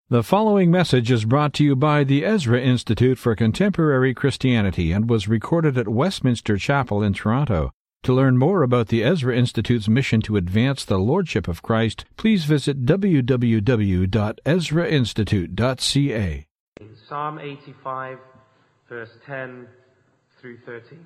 The following message is brought to you by the Ezra Institute for Contemporary Christianity and was recorded at Westminster Chapel in Toronto. To learn more about the Ezra Institute's mission to advance the Lordship of Christ, please visit www.ezrainstitute.ca. Psalm 85, verse 10 through 13.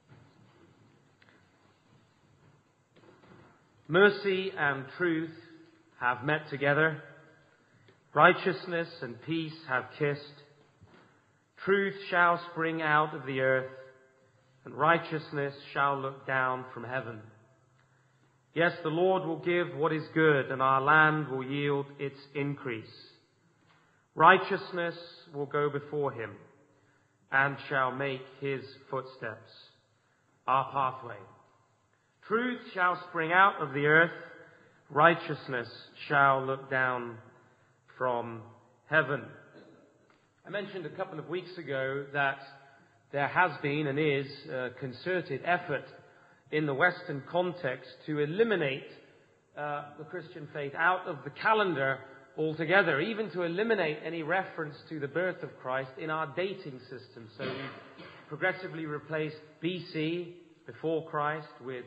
Mercy and truth have met together. Righteousness and peace have kissed. Truth shall spring out of the earth, and righteousness shall look down from heaven. Yes, the Lord will give what is good, and our land will yield its increase. Righteousness will go before him, and shall make his footsteps our pathway. Truth shall spring out of the earth, righteousness shall look down from heaven. I mentioned a couple of weeks ago that there has been and is a concerted effort in the Western context to eliminate the Christian faith out of the calendar altogether, even to eliminate any reference to the birth of Christ in our dating system. So we've progressively replaced BC, before Christ, with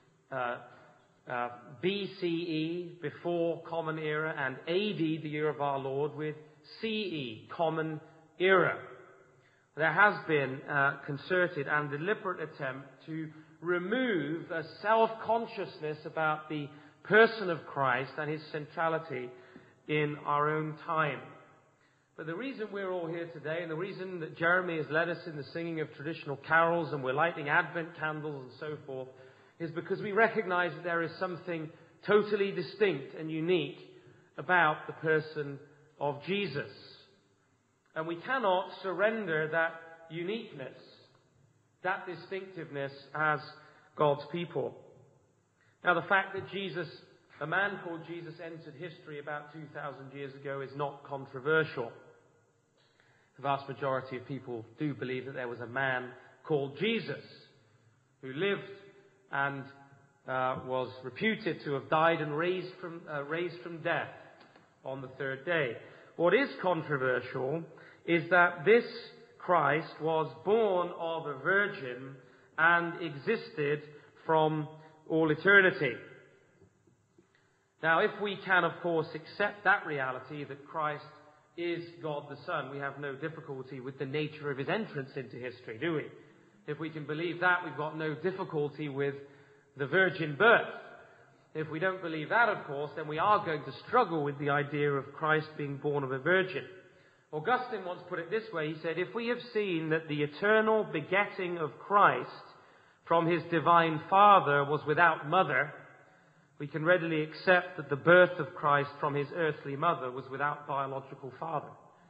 BCE, before Common Era, and AD, the year of our Lord, with CE, Common Era. There has been a concerted and deliberate attempt to remove a self-consciousness about the person of Christ and his centrality in our own time. But the reason we're all here today, and the reason that Jeremy has led us in the singing of traditional carols and we're lighting Advent candles and so forth, is because we recognize that there is something totally distinct and unique about the person of Jesus. And we cannot surrender that uniqueness, that distinctiveness as God's people. Now, the fact that a man called Jesus, entered history about 2,000 years ago is not controversial. The vast majority of people do believe that there was a man called Jesus who lived and was reputed to have died and raised from death on the third day. What is controversial is that this Christ was born of a virgin and existed from all eternity. Now, if we can, of course, accept that reality, that Christ is God the Son, we have no difficulty with the nature of his entrance into history, do we? If we can believe that, we've got no difficulty with the virgin birth. If we don't believe that, of course, then we are going to struggle with the idea of Christ being born of a virgin. Augustine once put it this way. He said, if we have seen that the eternal begetting of Christ from his divine Father was without mother, we can readily accept that the birth of Christ from his earthly mother was without biological father.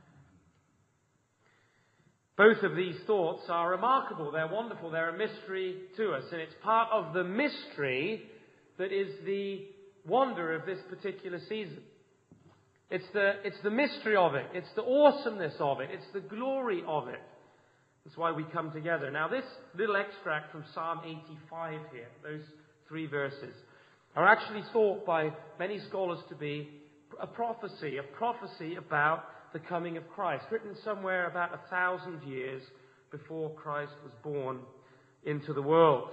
Both of these thoughts are remarkable. They're wonderful. They're a mystery to us. And it's part of the mystery that is the wonder of this particular season. It's the mystery of it. It's the awesomeness of it. It's the glory of it. That's why we come together. Now, this little extract from Psalm 85 here, those 3 verses, are actually thought by many scholars to be a prophecy about the coming of Christ, written somewhere about 1,000 years before Christ was born into the world.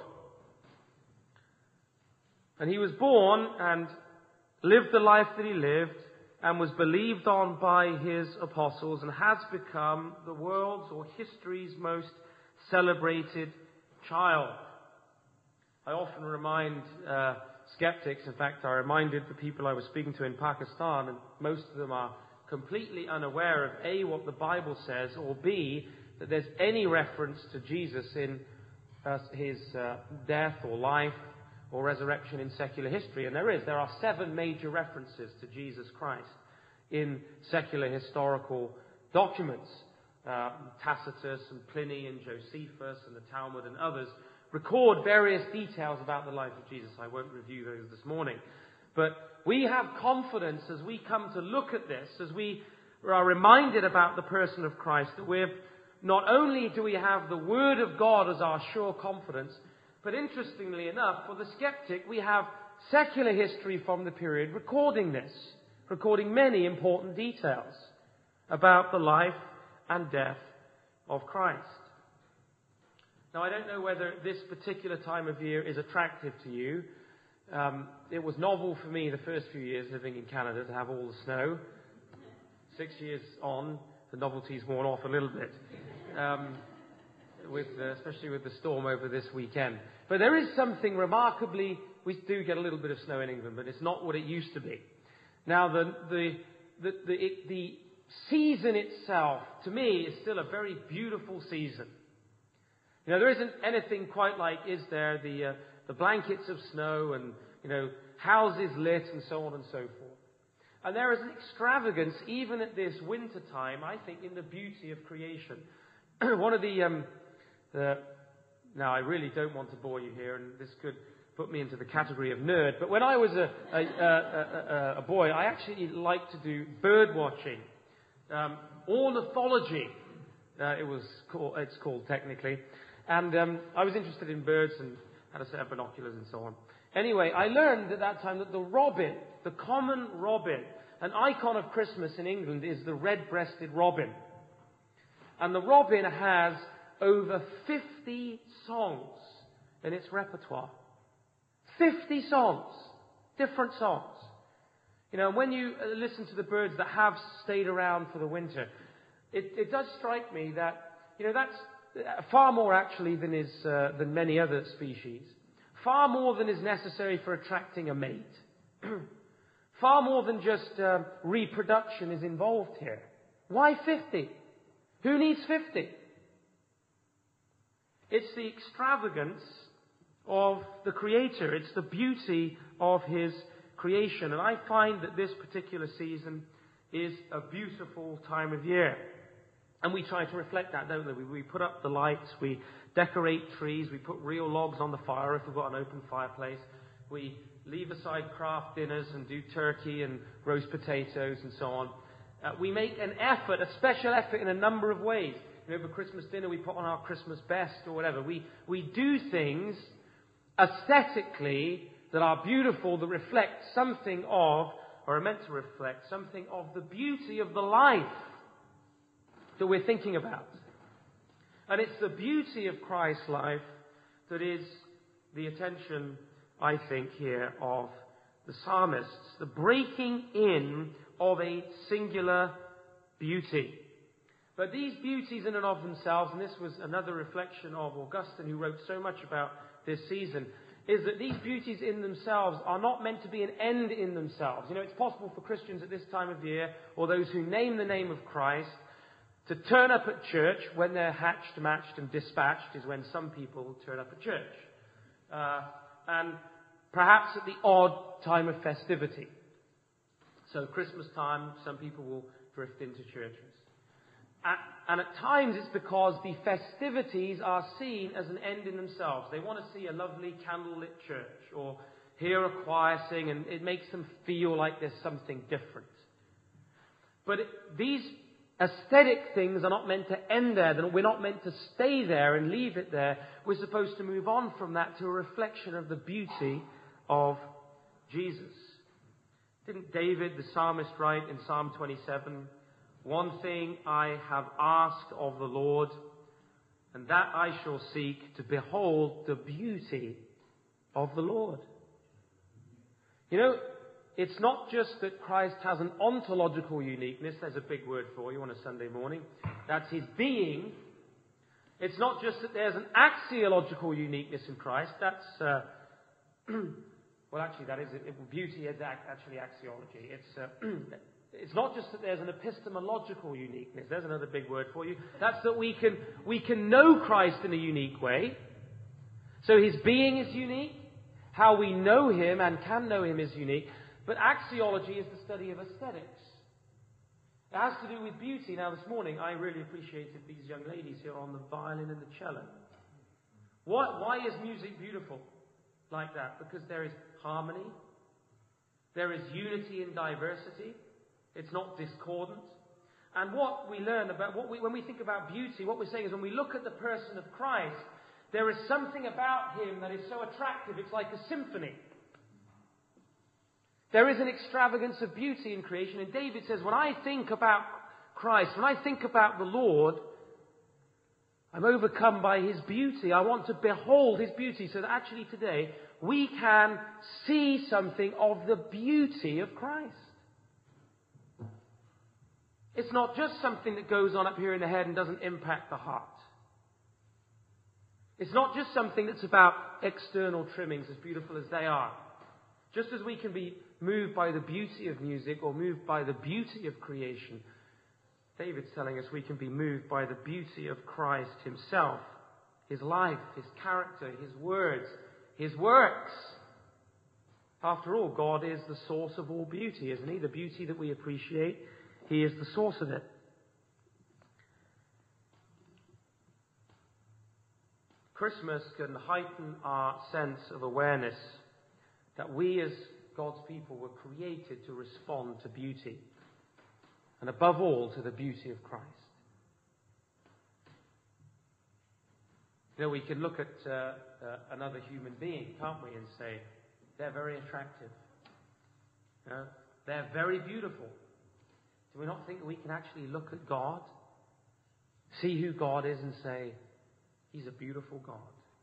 And he was born and lived the life that he lived and was believed on by his apostles and has become the world's or history's most celebrated child. I often remind skeptics, in fact, I reminded the people I was speaking to in Pakistan, and most of them are completely unaware of A, what the Bible says, or B, that there's any reference to Jesus in his death or life or resurrection in secular history. And there are 7 major references to Jesus Christ in secular historical documents. Tacitus and Pliny and Josephus and the Talmud and others record various details about the life of Jesus. I won't review those this morning. But we have confidence as we come to look at this, as we are reminded about the person of Christ, that not only do we have the Word of God as our sure confidence, but interestingly enough, for the skeptic, we have secular history from the period recording this, recording many important details. about the life and death of Christ. Now, I don't know whether this particular time of year is attractive to you. It was novel for me the first few years living in Canada to have all the snow. 6 years on, the novelty's worn off a little bit, especially with the storm over this weekend. But there is something remarkably, we do get a little bit of snow in England, but it's not what it used to be. Now, the season itself, to me, is still a very beautiful season. You know, there isn't anything quite like, is there, the blankets of snow and, you know, houses lit and so on and so forth. And there is an extravagance, even at this winter time, I think, in the beauty of creation. One of now I really don't want to bore you here, and this could put me into the category of nerd, but when I was a boy, I actually liked to do bird watching, ornithology, it's called technically. And I was interested in birds and had a set of binoculars and so on. Anyway, I learned at that time that the robin, the common robin, an icon of Christmas in England is the red-breasted robin. And the robin has over 50 songs in its repertoire. 50 songs, different songs. You know, when you listen to the birds that have stayed around for the winter, it does strike me that, you know, that's far more actually than many other species. Far more than is necessary for attracting a mate. Far more than just reproduction is involved here. Why 50? Who needs 50? It's the extravagance of the Creator. It's the beauty of His creation. And I find that this particular season is a beautiful time of year. And we try to reflect that, don't we? We put up the lights, we decorate trees, we put real logs on the fire if we've got an open fireplace. We leave aside craft dinners and do turkey and roast potatoes and so on. We make an effort, a special effort in a number of ways. You know, for Christmas dinner we put on our Christmas best or whatever. We do things aesthetically that are beautiful, that reflect something of, or are meant to reflect something of the beauty of the life that we're thinking about. And it's the beauty of Christ's life that is the attention, I think, here of the psalmists. The breaking in of a singular beauty. But these beauties in and of themselves, and this was another reflection of Augustine, who wrote so much about this season, is that these beauties in themselves are not meant to be an end in themselves. You know, it's possible for Christians at this time of year, or those who name the name of Christ, to turn up at church when they're hatched, matched and dispatched, is when some people turn up at church. And perhaps at the odd time of festivity. So Christmas time, some people will drift into churches. And at times it's because the festivities are seen as an end in themselves. They want to see a lovely candlelit church or hear a choir sing, and it makes them feel like there's something different. But these aesthetic things are not meant to end there. We're not meant to stay there and leave it there. We're supposed to move on from that to a reflection of the beauty of Jesus. Didn't David, the psalmist, write in Psalm 27, "One thing I have asked of the Lord, and that I shall seek, to behold the beauty of the Lord." You know, it's not just that Christ has an ontological uniqueness. There's a big word for you on a Sunday morning. That's His being. It's not just that there's an axiological uniqueness in Christ. That's, well, actually, that is it. Beauty is actually axiology. It's not just that there's an epistemological uniqueness. There's another big word for you. That's that we can know Christ in a unique way. So His being is unique. How we know Him and can know Him is unique. But axiology is the study of aesthetics. It has to do with beauty. Now, this morning, I really appreciated these young ladies here on the violin and the cello. Why is music beautiful like that? Because there is harmony. There is unity in diversity. It's not discordant. And what we learn about, when we think about beauty, what we're saying is when we look at the person of Christ, there is something about Him that is so attractive, it's like a symphony. There is an extravagance of beauty in creation. And David says, when I think about Christ. When I think about the Lord, I'm overcome by His beauty. I want to behold His beauty, so that actually today we can see something of the beauty of Christ. It's not just something that goes on up here in the head and doesn't impact the heart. It's not just something that's about external trimmings, as beautiful as they are. Just as we can be moved by the beauty of music or moved by the beauty of creation, David's telling us we can be moved by the beauty of Christ Himself, His life, His character, His words, His works. After all, God is the source of all beauty, isn't He? The beauty that we appreciate, He is the source of it. Christmas can heighten our sense of awareness that we as God's people were created to respond to beauty, and above all to the beauty of Christ. You know, we can look at another human being, can't we, and say, they're very attractive. You know, they're very beautiful. Do we not think that we can actually look at God, see who God is, and say, He's a beautiful God.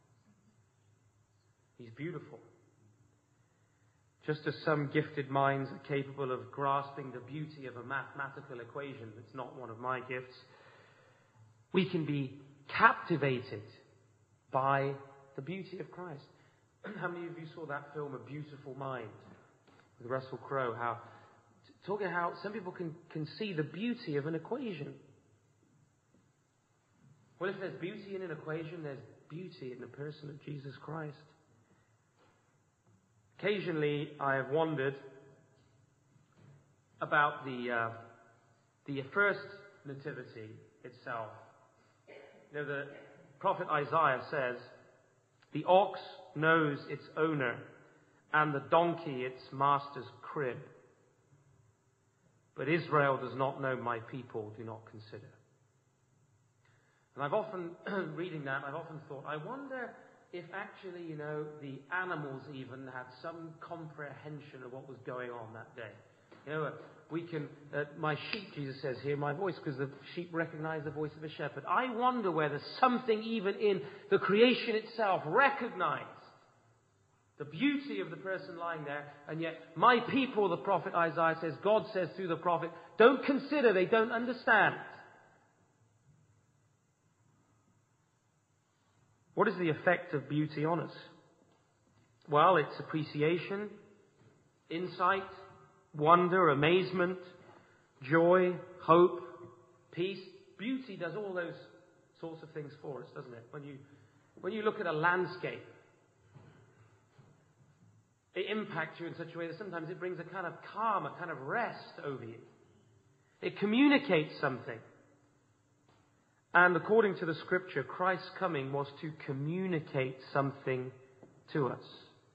He's beautiful. Just as some gifted minds are capable of grasping the beauty of a mathematical equation that's not one of my gifts, we can be captivated by the beauty of Christ. How many of you saw that film, A Beautiful Mind, with Russell Crowe? Talking how some people can see the beauty of an equation. Well, if there's beauty in an equation, there's beauty in the person of Jesus Christ. Occasionally, I have wondered about the first nativity itself. You know, the prophet Isaiah says, "The ox knows its owner, and the donkey its master's crib. But Israel does not know, my people do not consider." And I've often, reading that, I've often thought, I wonder if actually, you know, the animals even had some comprehension of what was going on that day. You know, we can, my sheep, Jesus says, hear my voice, because the sheep recognize the voice of a shepherd. I wonder whether something even in the creation itself recognized the beauty of the person lying there, and yet my people, the prophet Isaiah says, God says through the prophet, don't consider, they don't understand. What is the effect of beauty on us? Well, it's appreciation, insight, wonder, amazement, joy, hope, peace. Beauty does all those sorts of things for us, doesn't it? When you look at a landscape, it impacts you in such a way that sometimes it brings a kind of calm, a kind of rest over you. It communicates something. And according to the Scripture, Christ's coming was to communicate something to us.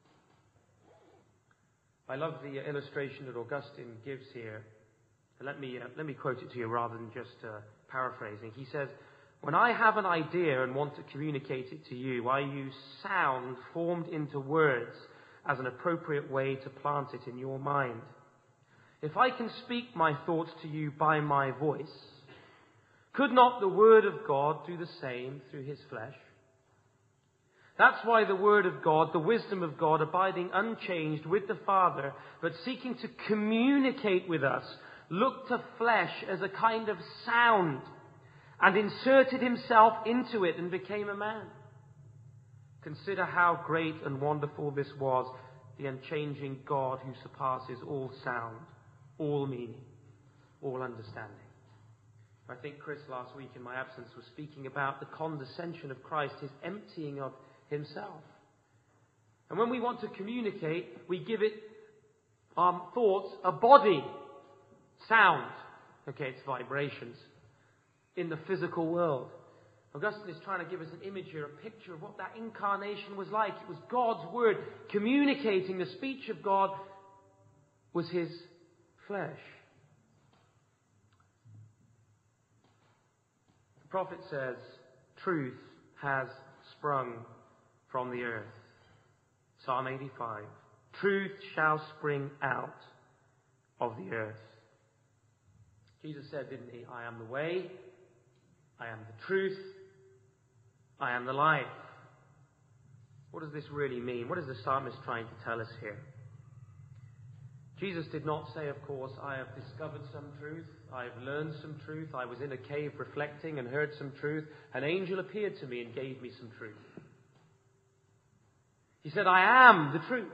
I love the illustration that Augustine gives here. Let me quote it to you rather than just paraphrasing. He says, "When I have an idea and want to communicate it to you, I use sound formed into words as an appropriate way to plant it in your mind. If I can speak my thoughts to you by my voice, could not the Word of God do the same through His flesh? That's why the Word of God, the wisdom of God, abiding unchanged with the Father, but seeking to communicate with us, looked to flesh as a kind of sound and inserted Himself into it and became a man. Consider how great and wonderful this was, the unchanging God who surpasses all sound, all meaning, all understanding." I think Chris last week in my absence was speaking about the condescension of Christ, His emptying of Himself. And when we want to communicate, we give it, our thoughts, a body, sound. Okay, it's vibrations in the physical world. Augustine is trying to give us an image here, a picture of what that incarnation was like. It was God's Word communicating. The speech of God was His flesh. The prophet says, truth has sprung from the earth. Psalm 85. Truth shall spring out of the earth. Jesus said, didn't he, I am the way, I am the truth, I am the life. What does this really mean? What is the psalmist trying to tell us here? Jesus did not say, of course, I have discovered some truth, I have learned some truth, I was in a cave reflecting and heard some truth, an angel appeared to me and gave me some truth. He said, I am the truth.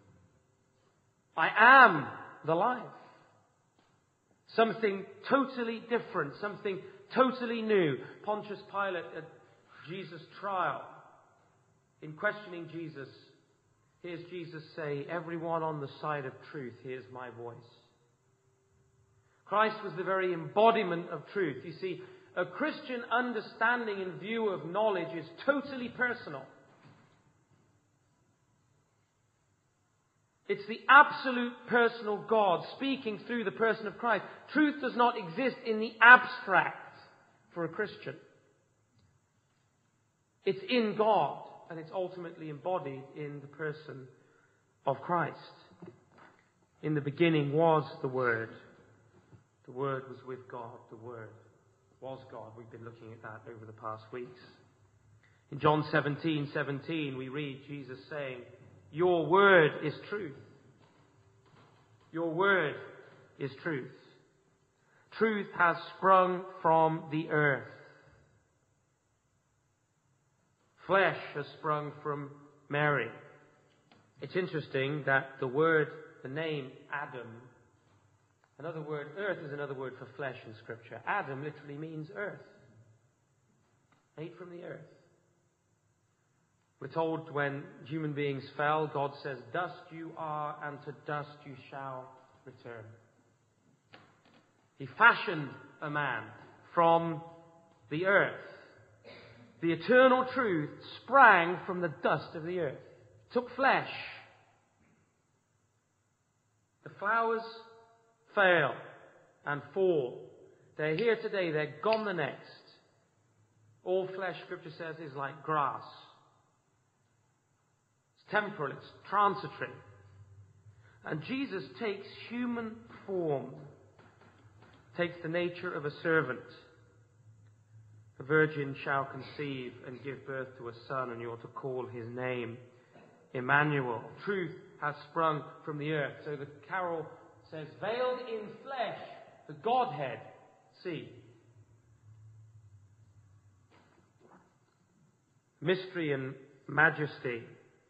I am the life. Something totally different, something totally new. Pontius Pilate at Jesus' trial, in questioning Jesus, hears Jesus say, everyone on the side of truth hears my voice. Christ was the very embodiment of truth. You see, a Christian understanding and view of knowledge is totally personal. It's the absolute personal God speaking through the person of Christ. Truth does not exist in the abstract for a Christian. It's in God, and it's ultimately embodied in the person of Christ. In the beginning was the Word. The Word was with God. The Word was God. We've been looking at that over the past weeks. In John 17:17, we read Jesus saying, your word is truth. Your word is truth. Truth has sprung from the earth. Flesh has sprung from Mary. It's interesting that the name Adam, another word, earth is another word for flesh in Scripture. Adam literally means earth. Made from the earth. We're told when human beings fell, God says, dust you are, and to dust you shall return. He fashioned a man from the earth. The eternal truth sprang from the dust of the earth. Took flesh. The flowers fail and fall. They're here today, they're gone the next. All flesh, Scripture says, is like grass. Temporal, it's transitory. And Jesus takes human form, takes the nature of a servant. The virgin shall conceive and give birth to a son, and you are to call his name Emmanuel. Truth has sprung from the earth. So the carol says, veiled in flesh, the Godhead see. Mystery and majesty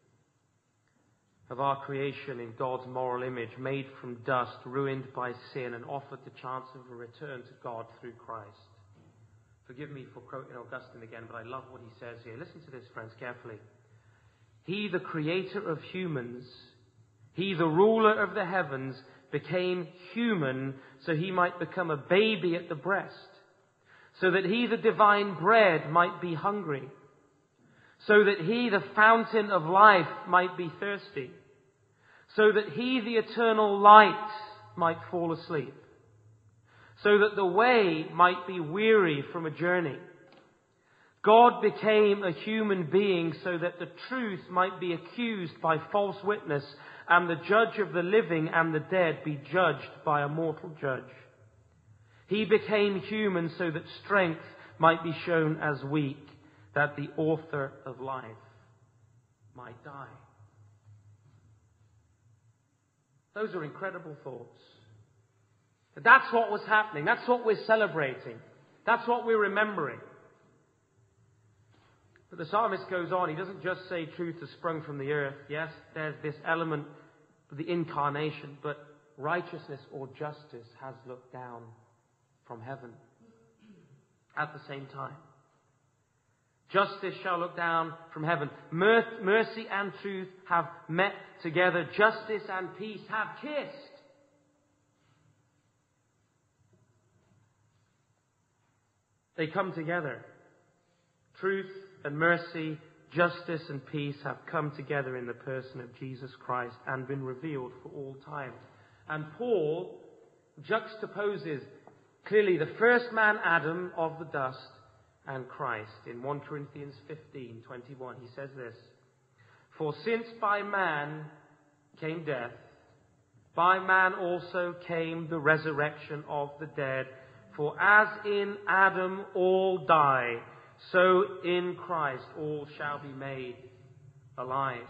of our creation in God's moral image, made from dust, ruined by sin, and offered the chance of a return to God through Christ. Forgive me for quoting Augustine again, but I love what he says here. Listen to this, friends, carefully. He, the creator of humans, he, the ruler of the heavens, became human so he might become a baby at the breast, so that he, the divine bread, might be hungry, so that he, the fountain of life, might be thirsty, so that he, the eternal light, might fall asleep, so that the way might be weary from a journey. God became a human being so that the truth might be accused by false witness, and the judge of the living and the dead be judged by a mortal judge. He became human so that strength might be shown as weak, that the author of life might die. Those are incredible thoughts. That's what was happening. That's what we're celebrating. That's what we're remembering. But the psalmist goes on. He doesn't just say truth has sprung from the earth. Yes, there's this element of the incarnation, but righteousness or justice has looked down from heaven at the same time. Justice shall look down from heaven. Mercy and truth have met together. Justice and peace have kissed. They come together. Truth and mercy, justice and peace have come together in the person of Jesus Christ and been revealed for all time. And Paul juxtaposes clearly the first man, Adam, of the dust, and Christ. In 1 Corinthians 15:21, he says this, for since by man came death, by man also came the resurrection of the dead. For as in Adam all die, so in Christ all shall be made alive.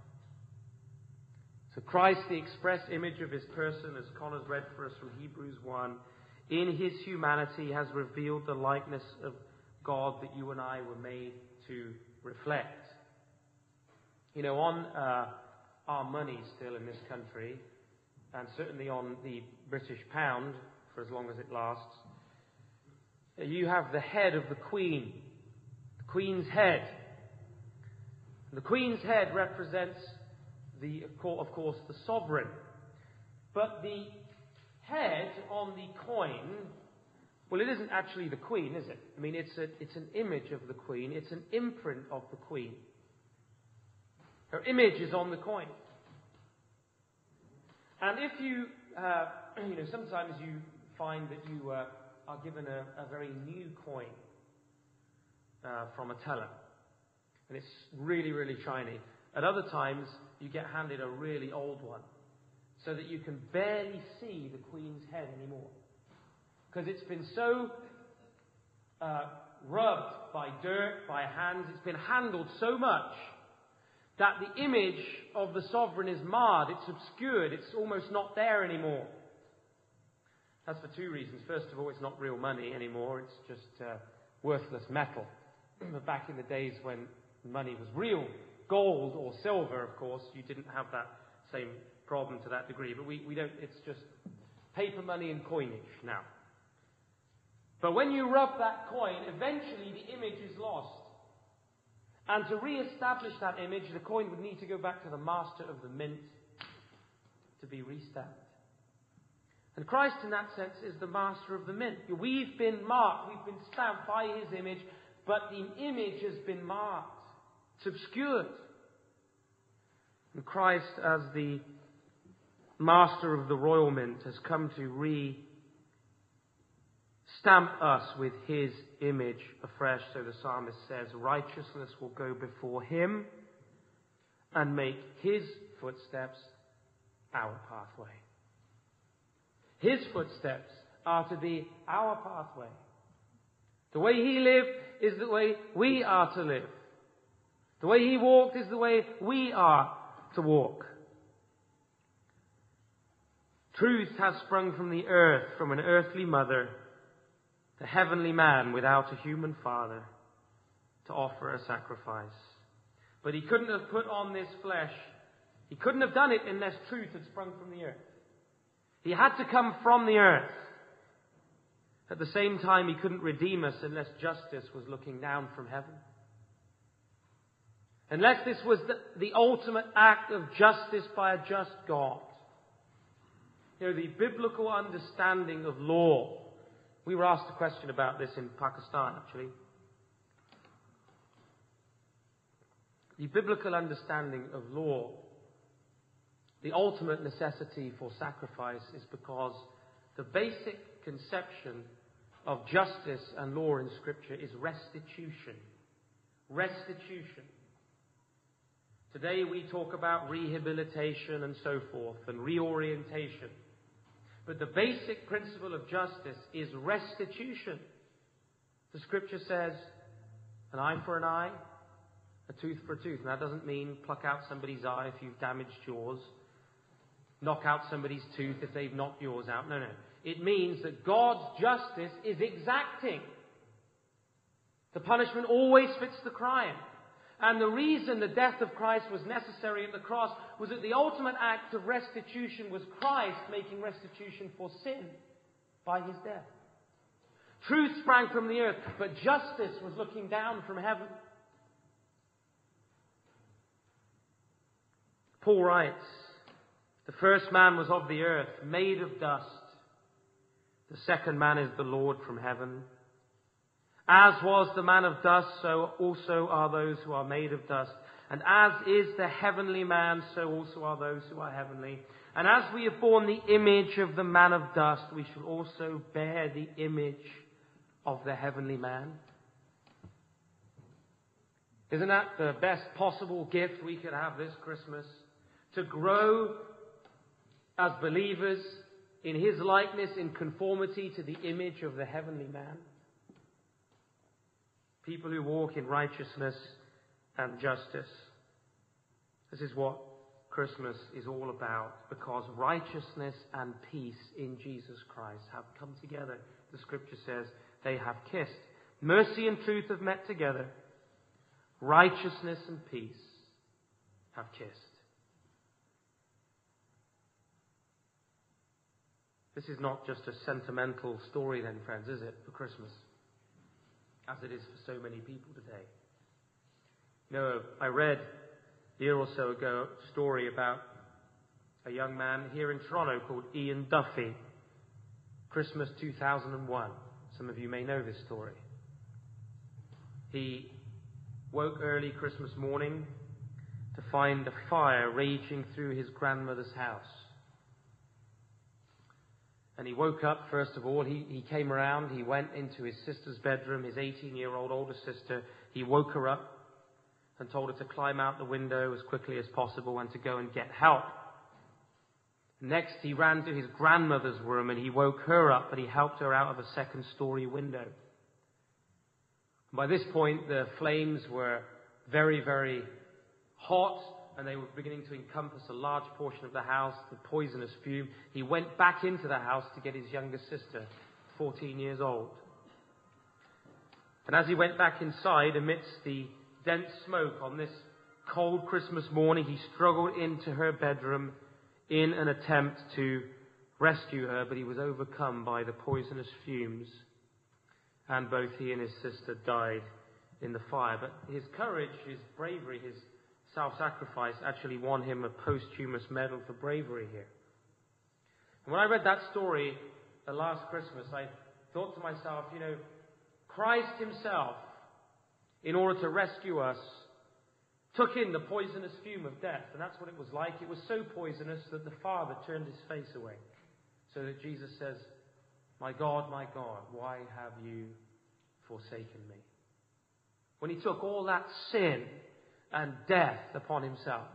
So Christ, the express image of his person, as Connor's read for us from Hebrews 1, in his humanity has revealed the likeness of God that you and I were made to reflect. You know, on our money still in this country, and certainly on the British pound, for as long as it lasts, you have the head of the Queen, the Queen's head. And the Queen's head represents, of course, the sovereign. But the head on the coin, well, it isn't actually the Queen, is it? I mean, it's an image of the Queen. It's an imprint of the Queen. Her image is on the coin. And if you, sometimes you find that you are given a very new coin from a teller. And it's really, really shiny. At other times, you get handed a really old one, so that you can barely see the Queen's head anymore. Because it's been so rubbed by dirt, by hands, it's been handled so much that the image of the sovereign is marred, it's obscured, it's almost not there anymore. That's for two reasons. First of all, it's not real money anymore, it's just worthless metal. But back in the days when money was real, gold or silver, of course, you didn't have that same problem to that degree. But we don't, it's just paper money and coinage now. But when you rub that coin, eventually the image is lost. And to re-establish that image, the coin would need to go back to the master of the mint to be restamped. And Christ, in that sense, is the master of the mint. We've been marked, we've been stamped by his image, but the image has been marked. It's obscured. And Christ, as the master of the royal mint, has come to re-stamp us with his image afresh. So the psalmist says, righteousness will go before him and make his footsteps our pathway. His footsteps are to be our pathway. The way he lived is the way we are to live. The way he walked is the way we are to walk. Truth has sprung from the earth, from an earthly mother, the heavenly man without a human father, to offer a sacrifice. But he couldn't have put on this flesh. He couldn't have done it unless truth had sprung from the earth. He had to come from the earth. At the same time, he couldn't redeem us unless justice was looking down from heaven. Unless this was the ultimate act of justice by a just God. You know, the biblical understanding of law. We were asked a question about this in Pakistan, actually. The biblical understanding of law, the ultimate necessity for sacrifice, is because the basic conception of justice and law in Scripture is restitution. Restitution. Today we talk about rehabilitation and so forth, and reorientation. But the basic principle of justice is restitution. The Scripture says, an eye for an eye, a tooth for a tooth. And that doesn't mean pluck out somebody's eye if you've damaged yours, knock out somebody's tooth if they've knocked yours out. No. It means that God's justice is exacting. The punishment always fits the crime. And the reason the death of Christ was necessary at the cross was that the ultimate act of restitution was Christ making restitution for sin by his death. Truth sprang from the earth, but justice was looking down from heaven. Paul writes, the first man was of the earth, made of dust. The second man is the Lord from heaven. As was the man of dust, so also are those who are made of dust. And as is the heavenly man, so also are those who are heavenly. And as we have borne the image of the man of dust, we shall also bear the image of the heavenly man. Isn't that the best possible gift we could have this Christmas? To grow as believers in His likeness, in conformity to the image of the heavenly man. People who walk in righteousness and justice. This is what Christmas is all about, because righteousness and peace in Jesus Christ have come together. The Scripture says they have kissed. Mercy and truth have met together. Righteousness and peace have kissed. This is not just a sentimental story then, friends, is it, for Christmas? As it is for so many people today. You know, I read a year or so ago a story about a young man here in Toronto called Ian Duffy. Christmas 2001. Some of you may know this story. He woke early Christmas morning to find a fire raging through his grandmother's house. And he woke up, first of all, he came around, he went into his sister's bedroom, his 18-year-old older sister. He woke her up and told her to climb out the window as quickly as possible and to go and get help. Next, he ran to his grandmother's room and he woke her up and he helped her out of a second-story window. By this point, the flames were very, very hot, and they were beginning to encompass a large portion of the house, the poisonous fume. He went back into the house to get his younger sister, 14 years old. And as he went back inside, amidst the dense smoke on this cold Christmas morning, he struggled into her bedroom in an attempt to rescue her, but he was overcome by the poisonous fumes, and both he and his sister died in the fire. But his courage, his bravery, his self-sacrifice actually won him a posthumous medal for bravery here. And when I read that story last Christmas, I thought to myself, you know, Christ himself, in order to rescue us, took in the poisonous fume of death. And that's what it was like. It was so poisonous that the Father turned his face away. So that Jesus says, my God, why have you forsaken me? When he took all that sin and death upon himself.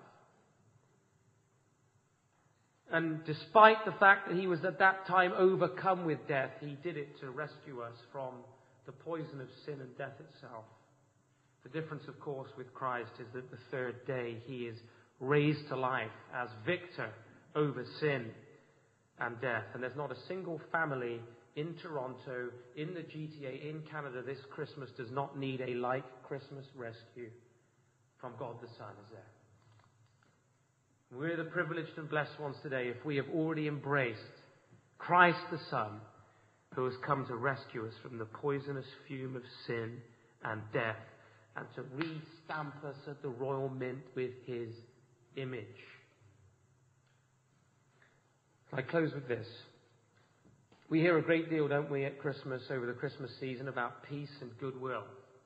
And despite the fact that he was at that time overcome with death, he did it to rescue us from the poison of sin and death itself. The difference, of course, with Christ is that the third day he is raised to life as victor over sin and death. And there's not a single family in Toronto, in the GTA, in Canada this Christmas does not need a like Christmas rescue from God the Son, is there? We're the privileged and blessed ones today if we have already embraced Christ the Son, who has come to rescue us from the poisonous fume of sin and death, and to re-stamp us at the royal mint with his image. I close with this. We hear a great deal, don't we, at Christmas, over the Christmas season, about peace and goodwill.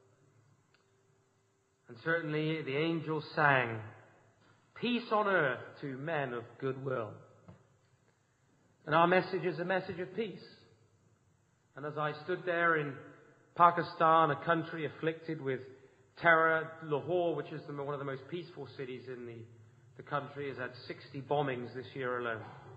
And certainly the angels sang, peace on earth to men of goodwill. And our message is a message of peace. And as I stood there in Pakistan, a country afflicted with terror, Lahore, which is one of the most peaceful cities in the country, has had 60 bombings this year alone.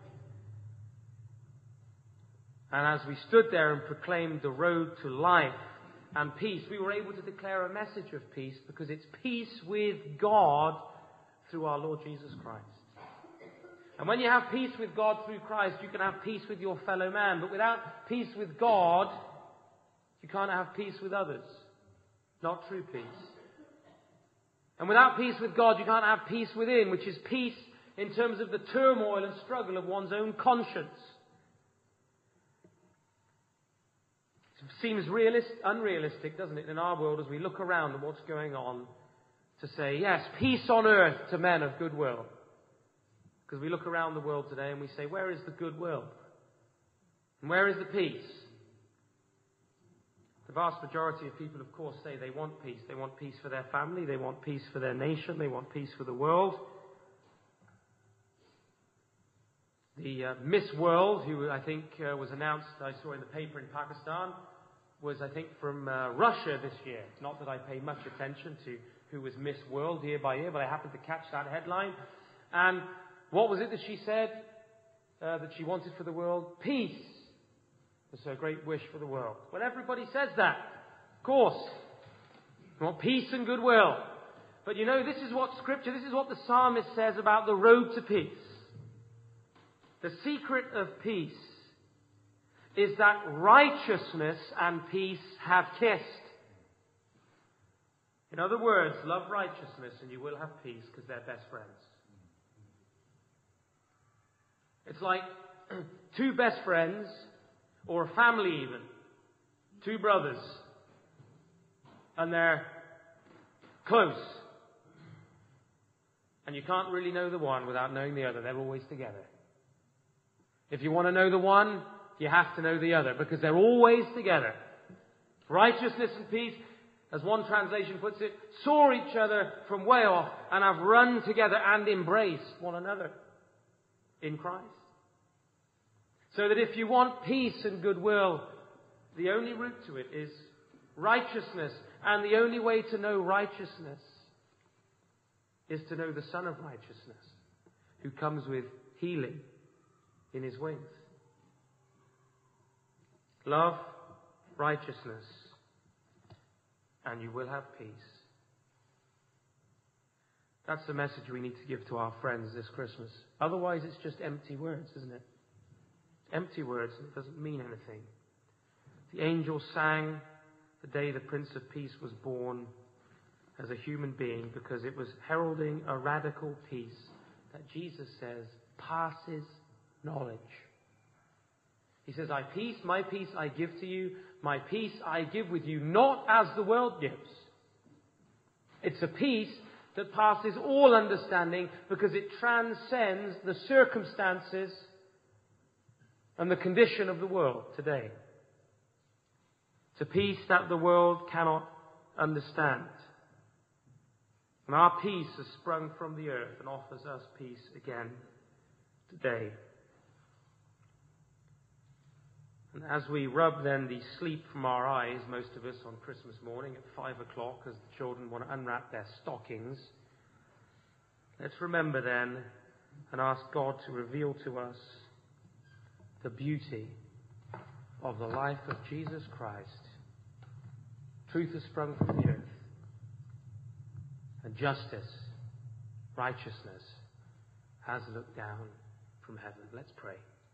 And as we stood there and proclaimed the road to life and peace, we were able to declare a message of peace, because it's peace with God through our Lord Jesus Christ. And when you have peace with God through Christ, you can have peace with your fellow man. But without peace with God, you can't have peace with others. Not true peace. And without peace with God, you can't have peace within, which is peace in terms of the turmoil and struggle of one's own conscience. It seems unrealistic, doesn't it, in our world as we look around at what's going on, to say, yes, peace on earth to men of goodwill. Because we look around the world today and we say, where is the goodwill? And where is the peace? The vast majority of people, of course, say they want peace. They want peace for their family. They want peace for their nation. They want peace for the world. The Miss World, who I think was announced, I saw in the paper in Pakistan, was, I think, from Russia this year. Not that I pay much attention to who was Miss World year by year, but I happened to catch that headline. And what was it that she said? that she wanted for the world? Peace was her great wish for the world. Well, everybody says that. Of course. You want peace and goodwill. But you know, this is what Scripture, this is what the psalmist says about the road to peace. The secret of peace is that righteousness and peace have kissed. In other words, love righteousness and you will have peace because they're best friends. It's like two best friends, or a family even, two brothers, and they're close. And you can't really know the one without knowing the other. They're always together. If you want to know the one, you have to know the other, because they're always together. Righteousness and peace, as one translation puts it, saw each other from way off and have run together and embraced one another in Christ. So that if you want peace and goodwill, the only route to it is righteousness. And the only way to know righteousness is to know the Son of Righteousness, who comes with healing in His wings. Love righteousness, and you will have peace. That's the message we need to give to our friends this Christmas. Otherwise, it's just empty words, isn't it? Empty words, and it doesn't mean anything. The angels sang the day the Prince of Peace was born as a human being, because it was heralding a radical peace that Jesus says passes knowledge. He says, my peace I give to you, my peace I give with you, not as the world gives. It's a peace that passes all understanding, because it transcends the circumstances and the condition of the world today. It's a peace that the world cannot understand. And our peace has sprung from the earth and offers us peace again today. And as we rub then the sleep from our eyes, most of us on Christmas morning at 5 o'clock, as the children want to unwrap their stockings, let's remember then and ask God to reveal to us the beauty of the life of Jesus Christ. Truth has sprung from the earth, and justice, righteousness has looked down from heaven. Let's pray.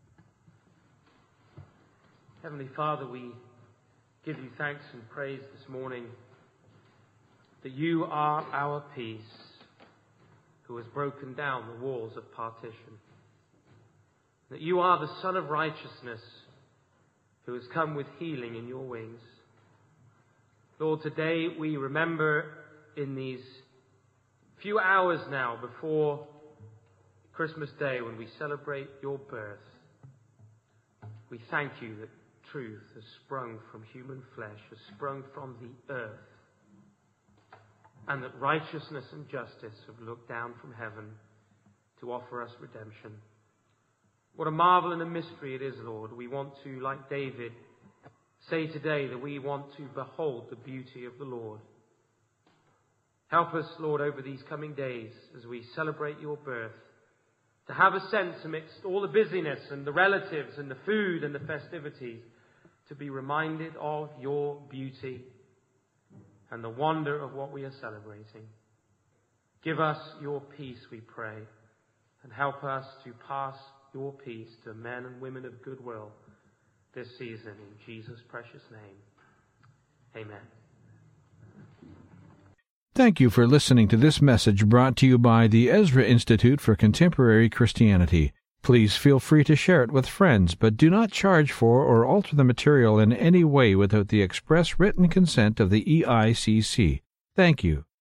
Heavenly Father, we give you thanks and praise this morning that you are our peace, who has broken down the walls of partition. That you are the Son of Righteousness, who has come with healing in your wings. Lord, today we remember in these few hours now before Christmas Day, when we celebrate your birth, we thank you that truth has sprung from human flesh, has sprung from the earth, and that righteousness and justice have looked down from heaven to offer us redemption. What a marvel and a mystery it is, Lord. We want to, like David, say today that we want to behold the beauty of the Lord. Help us, Lord, over these coming days as we celebrate your birth, to have a sense amidst all the busyness and the relatives and the food and the festivities, to be reminded of your beauty and the wonder of what we are celebrating. Give us your peace, we pray, and help us to pass your peace to men and women of goodwill this season, in Jesus' precious name. Amen. Thank you for listening to this message brought to you by the Ezra Institute for Contemporary Christianity. Please feel free to share it with friends, but do not charge for or alter the material in any way without the express written consent of the EICC. Thank you.